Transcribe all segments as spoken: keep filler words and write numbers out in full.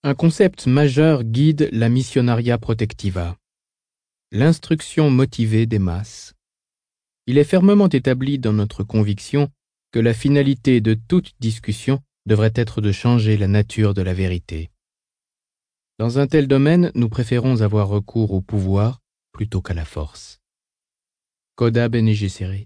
Un concept majeur guide la Missionaria Protectiva, l'instruction motivée des masses. Il est fermement établi dans notre conviction que la finalité de toute discussion devrait être de changer la nature de la vérité. Dans un tel domaine, nous préférons avoir recours au pouvoir plutôt qu'à la force. Coda Bene Gesserit.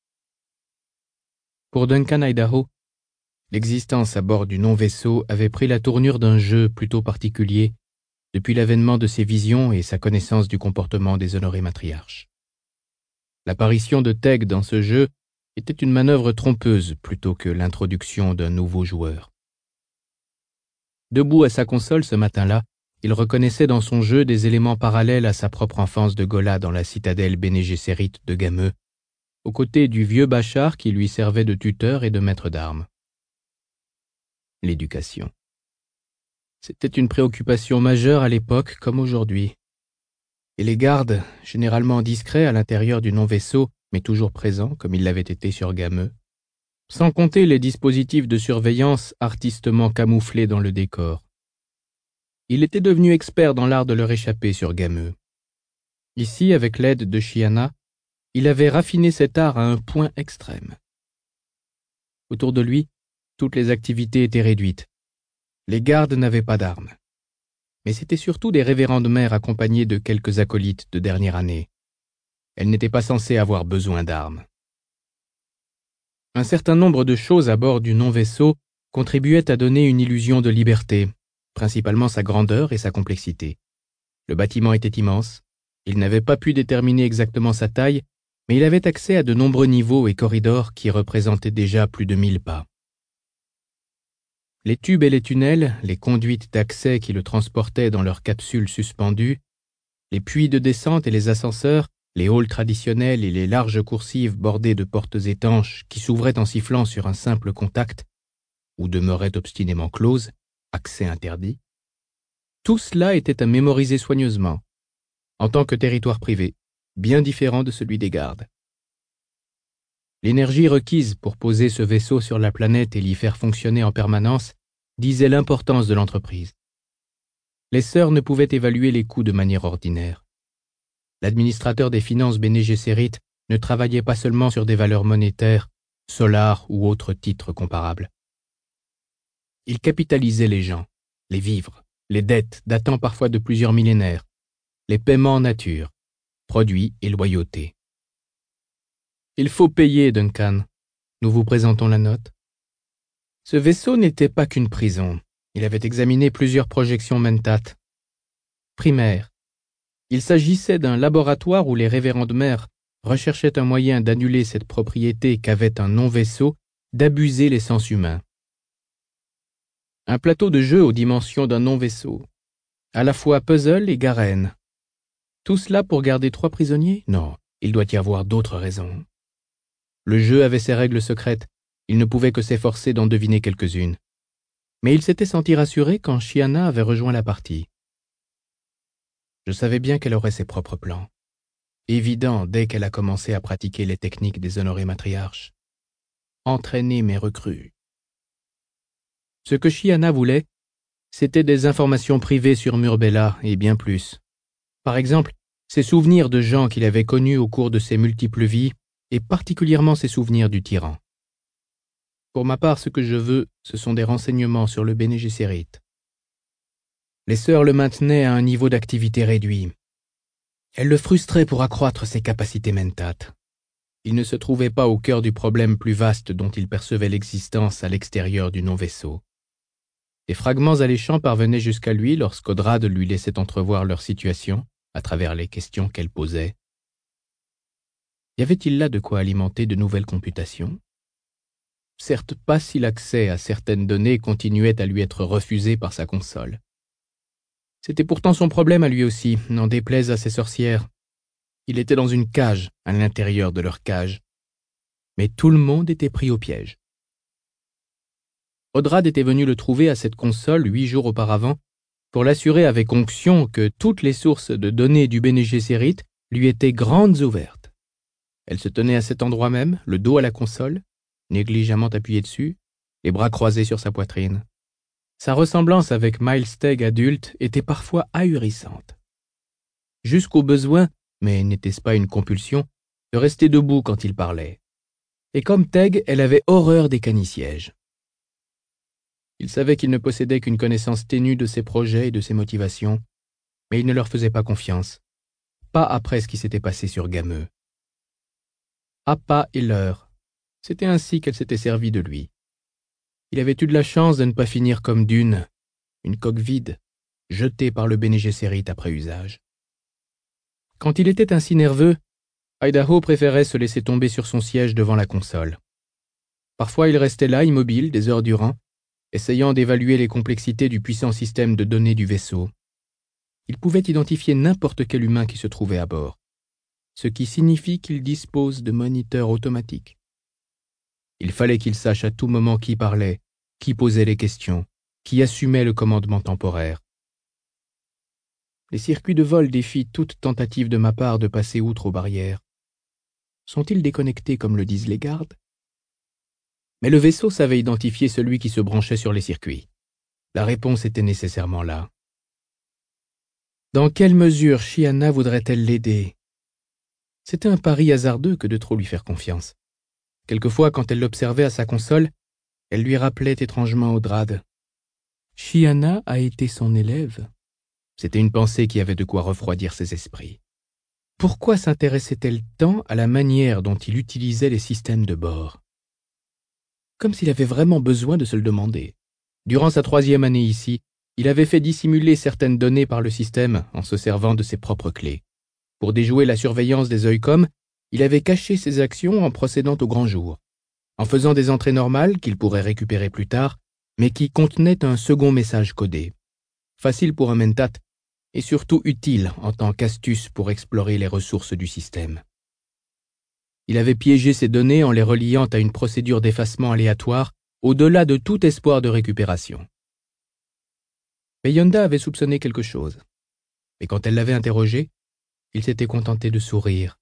Pour Duncan Idaho, l'existence à bord du non-vaisseau avait pris la tournure d'un jeu plutôt particulier depuis l'avènement de ses visions et sa connaissance du comportement des honorés matriarches. L'apparition de Teg dans ce jeu était une manœuvre trompeuse plutôt que l'introduction d'un nouveau joueur. Debout à sa console ce matin-là, il reconnaissait dans son jeu des éléments parallèles à sa propre enfance de Gola dans la citadelle Bene Gesserit de Gameu, aux côtés du vieux Bachar qui lui servait de tuteur et de maître d'armes. L'éducation. C'était une préoccupation majeure à l'époque comme aujourd'hui. Et les gardes, généralement discrets à l'intérieur du non-vaisseau, mais toujours présents comme ils l'avaient été sur Gameu, sans compter les dispositifs de surveillance artistement camouflés dans le décor. Il était devenu expert dans l'art de leur échapper sur Gameu. Ici, avec l'aide de Chiana, il avait raffiné cet art à un point extrême. Autour de lui, toutes les activités étaient réduites. Les gardes n'avaient pas d'armes. Mais c'étaient surtout des révérendes mères accompagnées de quelques acolytes de dernière année. Elles n'étaient pas censées avoir besoin d'armes. Un certain nombre de choses à bord du non-vaisseau contribuaient à donner une illusion de liberté, principalement sa grandeur et sa complexité. Le bâtiment était immense. Il n'avait pas pu déterminer exactement sa taille, mais il avait accès à de nombreux niveaux et corridors qui représentaient déjà plus de mille pas. Les tubes et les tunnels, les conduites d'accès qui le transportaient dans leurs capsules suspendues, les puits de descente et les ascenseurs, les halls traditionnels et les larges coursives bordées de portes étanches qui s'ouvraient en sifflant sur un simple contact, ou demeuraient obstinément closes, accès interdit. Tout cela était à mémoriser soigneusement, en tant que territoire privé, bien différent de celui des gardes. L'énergie requise pour poser ce vaisseau sur la planète et l'y faire fonctionner en permanence disait l'importance de l'entreprise. Les sœurs ne pouvaient évaluer les coûts de manière ordinaire. L'administrateur des finances Bene Gesserit ne travaillait pas seulement sur des valeurs monétaires, solars ou autres titres comparables. Il capitalisait les gens, les vivres, les dettes datant parfois de plusieurs millénaires, les paiements en nature, produits et loyauté. Il faut payer, Duncan. Nous vous présentons la note. Ce vaisseau n'était pas qu'une prison. Il avait examiné plusieurs projections Mentat. Primaire. Il s'agissait d'un laboratoire où les révérendes mères recherchaient un moyen d'annuler cette propriété qu'avait un non-vaisseau, d'abuser les sens humains. Un plateau de jeu aux dimensions d'un non-vaisseau. À la fois puzzle et garenne. Tout cela pour garder trois prisonniers? Non, il doit y avoir d'autres raisons. Le jeu avait ses règles secrètes, il ne pouvait que s'efforcer d'en deviner quelques-unes. Mais il s'était senti rassuré quand Chiana avait rejoint la partie. Je savais bien qu'elle aurait ses propres plans. Évident dès qu'elle a commencé à pratiquer les techniques des honorés matriarches. Entraîner mes recrues. Ce que Chiana voulait, c'était des informations privées sur Murbella et bien plus. Par exemple, ses souvenirs de gens qu'il avait connus au cours de ses multiples vies et particulièrement ses souvenirs du tyran. Pour ma part, ce que je veux, ce sont des renseignements sur le Bene Gesserit. Les sœurs le maintenaient à un niveau d'activité réduit. Elles le frustraient pour accroître ses capacités mentat. Il ne se trouvait pas au cœur du problème plus vaste dont il percevait l'existence à l'extérieur du non-vaisseau. Des fragments alléchants parvenaient jusqu'à lui lorsqu'Odrad lui laissait entrevoir leur situation à travers les questions qu'elle posait. Y avait-il là de quoi alimenter de nouvelles computations? Certes pas si l'accès à certaines données continuait à lui être refusé par sa console. C'était pourtant son problème à lui aussi, n'en déplaise à ses sorcières. Il était dans une cage, à l'intérieur de leur cage. Mais tout le monde était pris au piège. Odrad était venu le trouver à cette console huit jours auparavant pour l'assurer avec onction que toutes les sources de données du Bene Gesserit lui étaient grandes ouvertes. Elle se tenait à cet endroit même, le dos à la console, négligemment appuyé dessus, les bras croisés sur sa poitrine. Sa ressemblance avec Miles Tegg adulte était parfois ahurissante. Jusqu'au besoin, mais n'était-ce pas une compulsion, de rester debout quand il parlait. Et comme Tegg, elle avait horreur des canisièges. Il savait qu'il ne possédait qu'une connaissance ténue de ses projets et de ses motivations, mais il ne leur faisait pas confiance, pas après ce qui s'était passé sur Gameux. Appât et leurre, c'était ainsi qu'elle s'était servie de lui. Il avait eu de la chance de ne pas finir comme Dune, une coque vide, jetée par le Bene Gesserit après usage. Quand il était ainsi nerveux, Idaho préférait se laisser tomber sur son siège devant la console. Parfois il restait là, immobile, des heures durant, essayant d'évaluer les complexités du puissant système de données du vaisseau. Il pouvait identifier n'importe quel humain qui se trouvait à bord, ce qui signifie qu'il dispose de moniteurs automatiques. Il fallait qu'il sache à tout moment qui parlait, qui posait les questions, qui assumait le commandement temporaire. Les circuits de vol défient toute tentative de ma part de passer outre aux barrières. Sont-ils déconnectés comme le disent les gardes? Mais le vaisseau savait identifier celui qui se branchait sur les circuits. La réponse était nécessairement là. Dans quelle mesure Chiana voudrait-elle l'aider? C'était un pari hasardeux que de trop lui faire confiance. Quelquefois, quand elle l'observait à sa console, elle lui rappelait étrangement Audrade. Chiana a été son élève. C'était une pensée qui avait de quoi refroidir ses esprits. Pourquoi s'intéressait-elle tant à la manière dont il utilisait les systèmes de bord? Comme s'il avait vraiment besoin de se le demander. Durant sa troisième année ici, il avait fait dissimuler certaines données par le système en se servant de ses propres clés. Pour déjouer la surveillance des Oicom, il avait caché ses actions en procédant au grand jour, en faisant des entrées normales qu'il pourrait récupérer plus tard, mais qui contenaient un second message codé. Facile pour un mentat, et surtout utile en tant qu'astuce pour explorer les ressources du système. Il avait piégé ces données en les reliant à une procédure d'effacement aléatoire au-delà de tout espoir de récupération. Mais Yonda avait soupçonné quelque chose, et quand elle l'avait interrogé, il s'était contenté de sourire.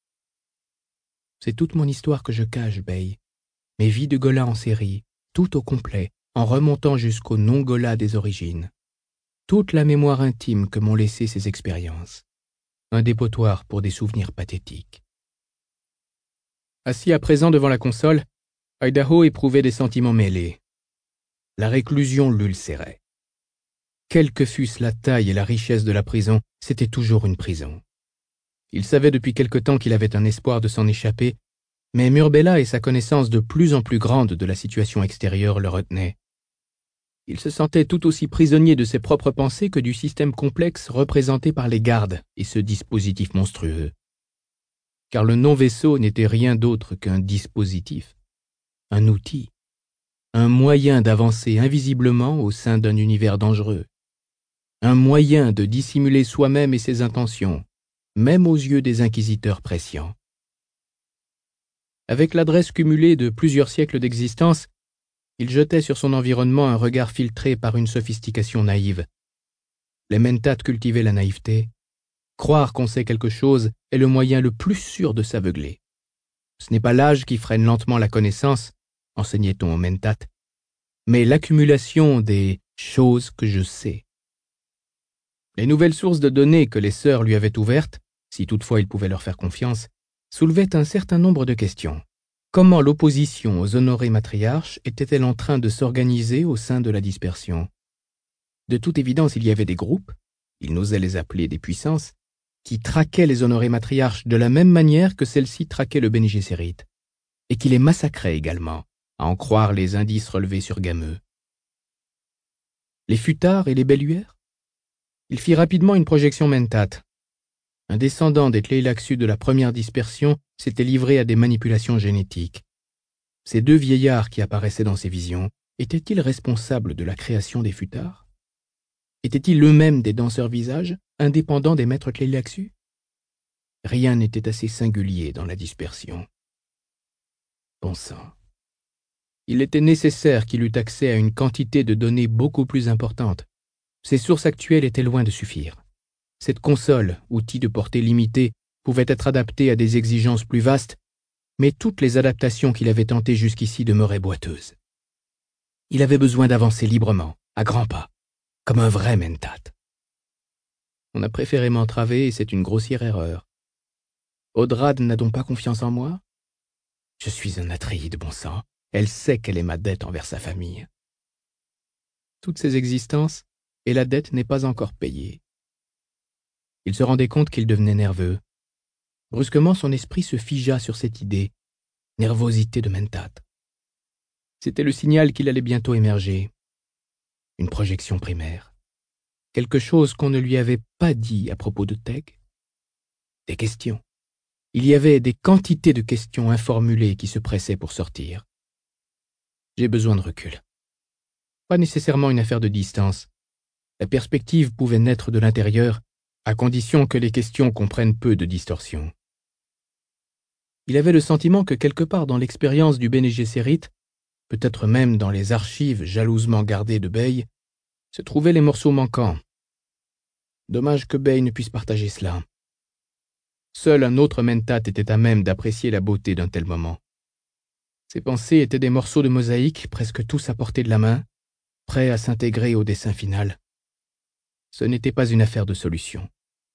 « C'est toute mon histoire que je cache, Bey. Mes vies de Gola en série, tout au complet, en remontant jusqu'au non-Gola des origines. Toute la mémoire intime que m'ont laissé ces expériences. Un dépotoir pour des souvenirs pathétiques. » Assis à présent devant la console, Idaho éprouvait des sentiments mêlés. La réclusion l'ulcérait. Quelle que fût la taille et la richesse de la prison, c'était toujours une prison. Il savait depuis quelque temps qu'il avait un espoir de s'en échapper, mais Murbella et sa connaissance de plus en plus grande de la situation extérieure le retenaient. Il se sentait tout aussi prisonnier de ses propres pensées que du système complexe représenté par les gardes et ce dispositif monstrueux. Car le non-vaisseau n'était rien d'autre qu'un dispositif, un outil, un moyen d'avancer invisiblement au sein d'un univers dangereux, un moyen de dissimuler soi-même et ses intentions, même aux yeux des inquisiteurs prescients. Avec l'adresse cumulée de plusieurs siècles d'existence, il jetait sur son environnement un regard filtré par une sophistication naïve. Les mentats cultivaient la naïveté. Croire qu'on sait quelque chose est le moyen le plus sûr de s'aveugler. Ce n'est pas l'âge qui freine lentement la connaissance, enseignait-on aux mentats, mais l'accumulation des « choses que je sais ». Les nouvelles sources de données que les sœurs lui avaient ouvertes, si toutefois il pouvait leur faire confiance, soulevaient un certain nombre de questions. Comment l'opposition aux honorés matriarches était-elle en train de s'organiser au sein de la dispersion? De toute évidence, il y avait des groupes, il n'osait les appeler des puissances, qui traquaient les honorés matriarches de la même manière que celles-ci traquaient le Bene Gesserit, et qui les massacraient également, à en croire les indices relevés sur Gameux. Les futards et les belluaires? Il fit rapidement une projection mentat. Un descendant des Tleilaxu de la première dispersion s'était livré à des manipulations génétiques. Ces deux vieillards qui apparaissaient dans ses visions étaient-ils responsables de la création des futards? Étaient-ils eux-mêmes des danseurs visages, indépendants des maîtres Tleilaxu? Rien n'était assez singulier dans la dispersion. Bon sang. Il était nécessaire qu'il eût accès à une quantité de données beaucoup plus importante. Ses sources actuelles étaient loin de suffire. Cette console, outil de portée limitée, pouvait être adaptée à des exigences plus vastes, mais toutes les adaptations qu'il avait tentées jusqu'ici demeuraient boiteuses. Il avait besoin d'avancer librement, à grands pas, comme un vrai mentat. On a préféré m'entraver et c'est une grossière erreur. Audrade n'a donc pas confiance en moi? Je suis un Atréide, bon sang. Elle sait quelle est ma dette envers sa famille. Toutes ces existences, et la dette n'est pas encore payée. Il se rendait compte qu'il devenait nerveux. Brusquement, son esprit se figea sur cette idée. Nervosité de mentat. C'était le signal qu'il allait bientôt émerger. Une projection primaire. Quelque chose qu'on ne lui avait pas dit à propos de Teg. Des questions. Il y avait des quantités de questions informulées qui se pressaient pour sortir. J'ai besoin de recul. Pas nécessairement une affaire de distance. La perspective pouvait naître de l'intérieur, à condition que les questions comprennent peu de distorsion. Il avait le sentiment que quelque part dans l'expérience du Bene Gesserit, peut-être même dans les archives jalousement gardées de Bey, se trouvaient les morceaux manquants. Dommage que Bey ne puisse partager cela. Seul un autre mentat était à même d'apprécier la beauté d'un tel moment. Ses pensées étaient des morceaux de mosaïque presque tous à portée de la main, prêts à s'intégrer au dessin final. Ce n'était pas une affaire de solution.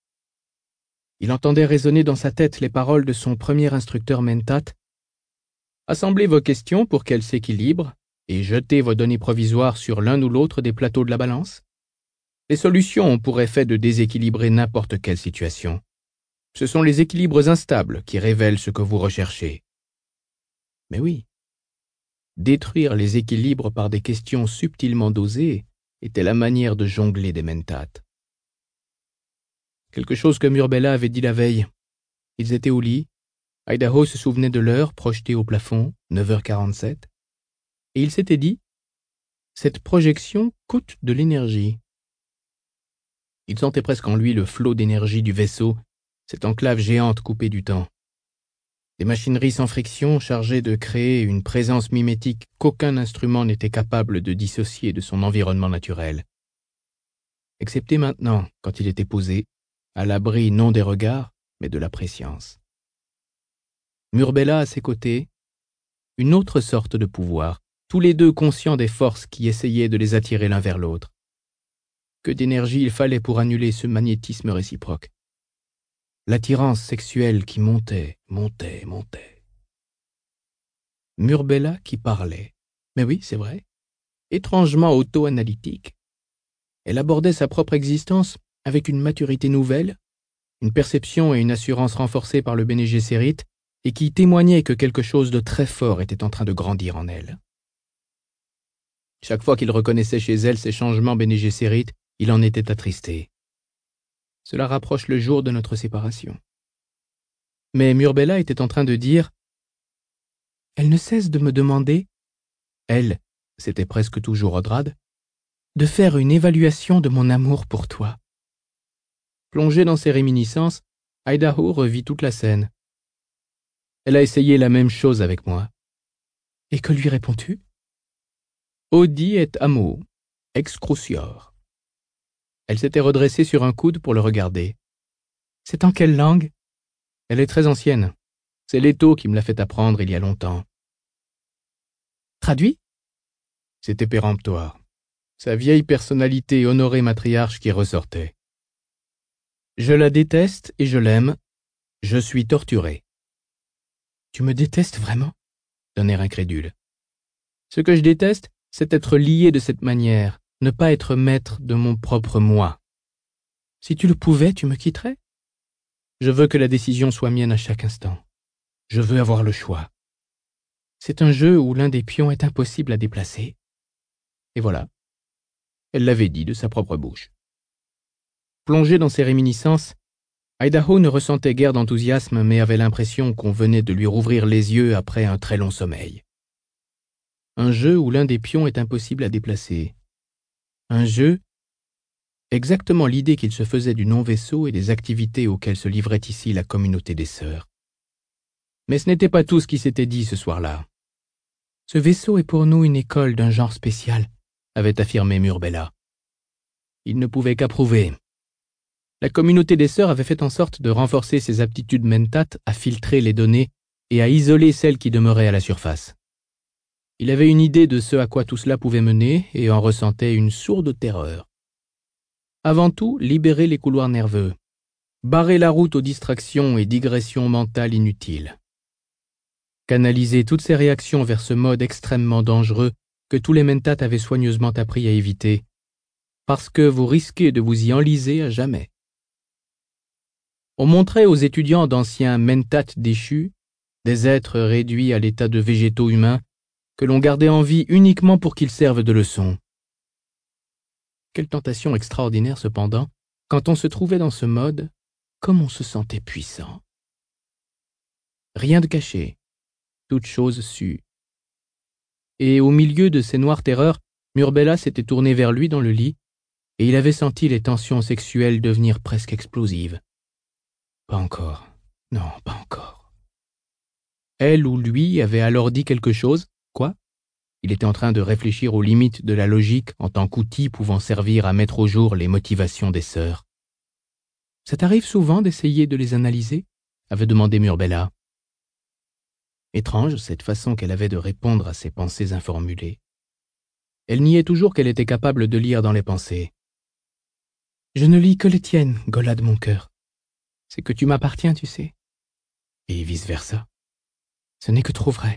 Il entendait résonner dans sa tête les paroles de son premier instructeur mentat. Assemblez vos questions pour qu'elles s'équilibrent et jetez vos données provisoires sur l'un ou l'autre des plateaux de la balance. Les solutions ont pour effet de déséquilibrer n'importe quelle situation. Ce sont les équilibres instables qui révèlent ce que vous recherchez. Mais oui, détruire les équilibres par des questions subtilement dosées était la manière de jongler des mentats. Quelque chose que Murbella avait dit la veille. Ils étaient au lit. Idaho se souvenait de l'heure projetée au plafond, neuf heures quarante-sept, et il s'était dit « Cette projection coûte de l'énergie ». Il sentait presque en lui le flot d'énergie du vaisseau, cette enclave géante coupée du temps. Des machineries sans friction chargées de créer une présence mimétique qu'aucun instrument n'était capable de dissocier de son environnement naturel. Excepté maintenant, quand il était posé, à l'abri non des regards, mais de la prescience. Murbella à ses côtés, une autre sorte de pouvoir, tous les deux conscients des forces qui essayaient de les attirer l'un vers l'autre. Que d'énergie il fallait pour annuler ce magnétisme réciproque. L'attirance sexuelle qui montait, montait, montait. Murbella qui parlait. Mais oui, c'est vrai. Étrangement auto-analytique. Elle abordait sa propre existence avec une maturité nouvelle, une perception et une assurance renforcées par le Bene Gesserit et qui témoignaient que quelque chose de très fort était en train de grandir en elle. Chaque fois qu'il reconnaissait chez elle ces changements Bene Gesserit, il en était attristé. Cela rapproche le jour de notre séparation. Mais Murbella était en train de dire « Elle ne cesse de me demander, elle, c'était presque toujours Audrade, de faire une évaluation de mon amour pour toi. » Plongée dans ses réminiscences, Idaho revit toute la scène. Elle a essayé la même chose avec moi. Et que lui réponds-tu? Audi et amo, ex crucior. Elle s'était redressée sur un coude pour le regarder. C'est en quelle langue? Elle est très ancienne. C'est Leto qui me l'a fait apprendre il y a longtemps. Traduit? C'était péremptoire. Sa vieille personnalité honorée matriarche qui ressortait. Je la déteste et je l'aime. Je suis torturé. Tu me détestes vraiment? D'un air incrédule. Ce que je déteste, c'est être lié de cette manière, ne pas être maître de mon propre moi. Si tu le pouvais, tu me quitterais? Je veux que la décision soit mienne à chaque instant. Je veux avoir le choix. C'est un jeu où l'un des pions est impossible à déplacer. Et voilà. Elle l'avait dit de sa propre bouche. Plongée dans ses réminiscences, Idaho ne ressentait guère d'enthousiasme mais avait l'impression qu'on venait de lui rouvrir les yeux après un très long sommeil. Un jeu où l'un des pions est impossible à déplacer. Un jeu, exactement l'idée qu'il se faisait du non-vaisseau et des activités auxquelles se livrait ici la communauté des sœurs. Mais ce n'était pas tout ce qui s'était dit ce soir-là. Ce vaisseau est pour nous une école d'un genre spécial, avait affirmé Murbella. Il ne pouvait qu'approuver. La communauté des sœurs avait fait en sorte de renforcer ses aptitudes mentat à filtrer les données et à isoler celles qui demeuraient à la surface. Il avait une idée de ce à quoi tout cela pouvait mener et en ressentait une sourde terreur. Avant tout, libérer les couloirs nerveux, barrer la route aux distractions et digressions mentales inutiles. Canaliser toutes ses réactions vers ce mode extrêmement dangereux que tous les mentats avaient soigneusement appris à éviter, parce que vous risquez de vous y enliser à jamais. On montrait aux étudiants d'anciens mentats déchus, des êtres réduits à l'état de végétaux humains, que l'on gardait en vie uniquement pour qu'ils servent de leçon. Quelle tentation extraordinaire cependant, quand on se trouvait dans ce mode, comme on se sentait puissant. Rien de caché, toute chose sue. Et au milieu de ces noires terreurs, Murbella s'était tournée vers lui dans le lit, et il avait senti les tensions sexuelles devenir presque explosives. Pas encore, non, pas encore. Elle ou lui avait alors dit quelque chose, quoi? Il était en train de réfléchir aux limites de la logique en tant qu'outil pouvant servir à mettre au jour les motivations des sœurs. « Ça t'arrive souvent d'essayer de les analyser ?» avait demandé Murbella. Étrange cette façon qu'elle avait de répondre à ses pensées informulées. Elle niait toujours qu'elle était capable de lire dans les pensées. « Je ne lis que les tiennes, Gola de mon cœur. C'est que tu m'appartiens, tu sais. Et vice-versa. Ce n'est que trop vrai. »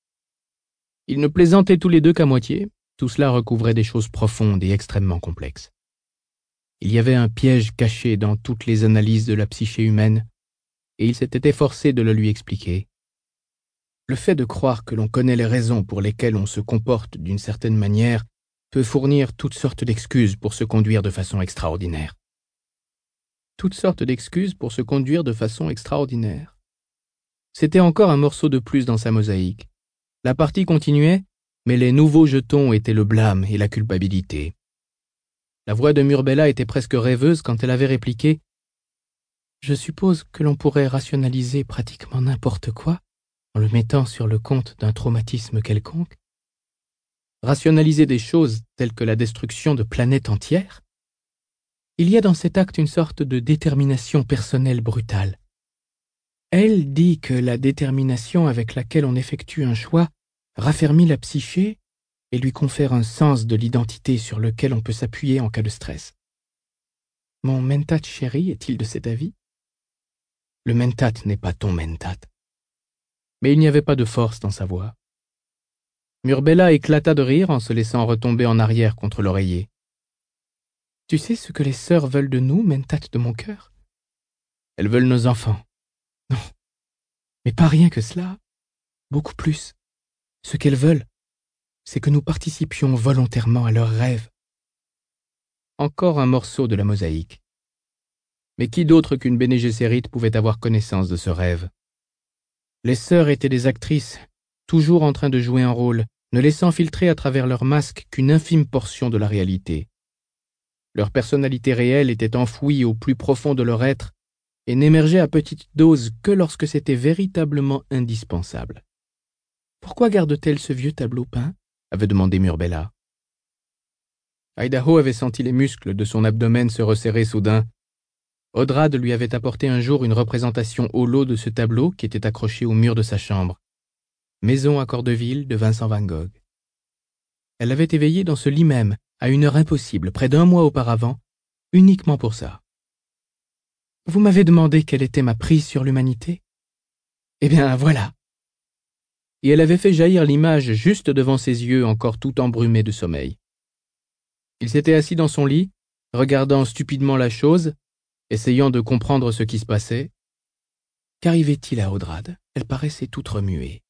Ils ne plaisantaient tous les deux qu'à moitié, tout cela recouvrait des choses profondes et extrêmement complexes. Il y avait un piège caché dans toutes les analyses de la psyché humaine, et il s'était efforcé de le lui expliquer. Le fait de croire que l'on connaît les raisons pour lesquelles on se comporte d'une certaine manière peut fournir toutes sortes d'excuses pour se conduire de façon extraordinaire. Toutes sortes d'excuses pour se conduire de façon extraordinaire. C'était encore un morceau de plus dans sa mosaïque. La partie continuait, mais les nouveaux jetons étaient le blâme et la culpabilité. La voix de Murbella était presque rêveuse quand elle avait répliqué « Je suppose que l'on pourrait rationaliser pratiquement n'importe quoi en le mettant sur le compte d'un traumatisme quelconque. Rationaliser des choses telles que la destruction de planètes entières. Il y a dans cet acte une sorte de détermination personnelle brutale. Elle dit que la détermination avec laquelle on effectue un choix raffermit la psyché et lui confère un sens de l'identité sur lequel on peut s'appuyer en cas de stress. Mon mentat chéri est-il de cet avis? Le mentat n'est pas ton mentat. Mais il n'y avait pas de force dans sa voix. Murbella éclata de rire en se laissant retomber en arrière contre l'oreiller. Tu sais ce que les sœurs veulent de nous, mentat de mon cœur? Elles veulent nos enfants. Non, mais pas rien que cela, beaucoup plus. Ce qu'elles veulent, c'est que nous participions volontairement à leurs rêves. Encore un morceau de la mosaïque. Mais qui d'autre qu'une Bene Gesserit pouvait avoir connaissance de ce rêve? Les sœurs étaient des actrices, toujours en train de jouer un rôle, ne laissant filtrer à travers leur masque qu'une infime portion de la réalité. Leur personnalité réelle était enfouie au plus profond de leur être et n'émergeait à petite dose que lorsque c'était véritablement indispensable. « Pourquoi garde-t-elle ce vieux tableau peint ?» avait demandé Murbella. Idaho avait senti les muscles de son abdomen se resserrer soudain. Odrad lui avait apporté un jour une représentation au lot de ce tableau qui était accroché au mur de sa chambre. Maison à Cordeville de Vincent van Gogh. Elle l'avait éveillé dans ce lit même, à une heure impossible, près d'un mois auparavant, uniquement pour ça. « Vous m'avez demandé quelle était ma prise sur l'humanité? Eh bien, voilà !» Et elle avait fait jaillir l'image juste devant ses yeux encore tout embrumés de sommeil. Il s'était assis dans son lit, regardant stupidement la chose, essayant de comprendre ce qui se passait. Qu'arrivait-il à Odrad? Elle paraissait toute remuée.